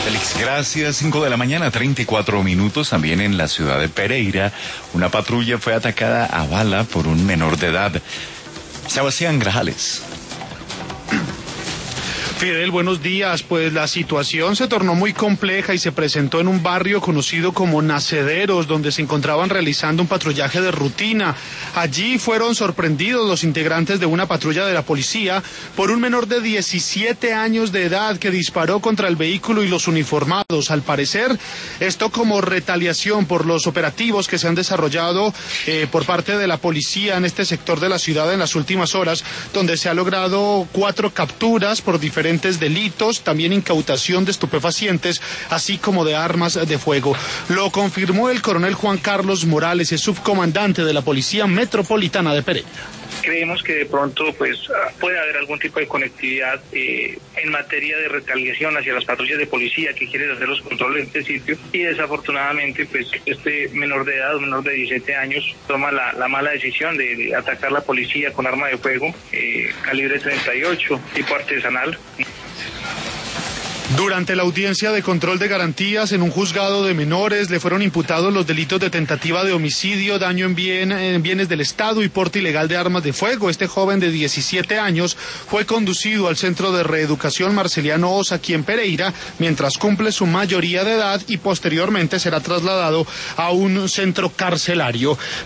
Félix, gracias. 5 de la mañana, 34 minutos. También en la ciudad de Pereira, una patrulla fue atacada a bala por un menor de edad. Sebastián Grajales. Fidel, buenos días. Pues la situación se tornó muy compleja y se presentó en un barrio conocido como Nacederos, donde se encontraban realizando un patrullaje de rutina. Allí fueron sorprendidos los integrantes de una patrulla de la policía por un menor de 17 años de edad que disparó contra el vehículo y los uniformados. Al parecer, esto como retaliación por los operativos que se han desarrollado por parte de la policía en este sector de la ciudad en las últimas horas, donde se ha logrado 4 capturas por diferentes delitos, también incautación de estupefacientes, así como de armas de fuego. Lo confirmó el coronel Juan Carlos Morales, es subcomandante de la Policía Metropolitana de Pereira. Creemos que de pronto puede haber algún tipo de conectividad en materia de retaliación hacia las patrullas de policía que quieren hacer los controles en este sitio, y desafortunadamente este menor de edad, un menor de 17 años, toma la mala decisión de atacar la policía con arma de fuego calibre 38 tipo artesanal. Durante la audiencia de control de garantías en un juzgado de menores le fueron imputados los delitos de tentativa de homicidio, daño en bienes del Estado y porte ilegal de armas de fuego. Este joven de 17 años fue conducido al Centro de Reeducación Marceliano Osa aquí en Pereira mientras cumple su mayoría de edad y posteriormente será trasladado a un centro carcelario.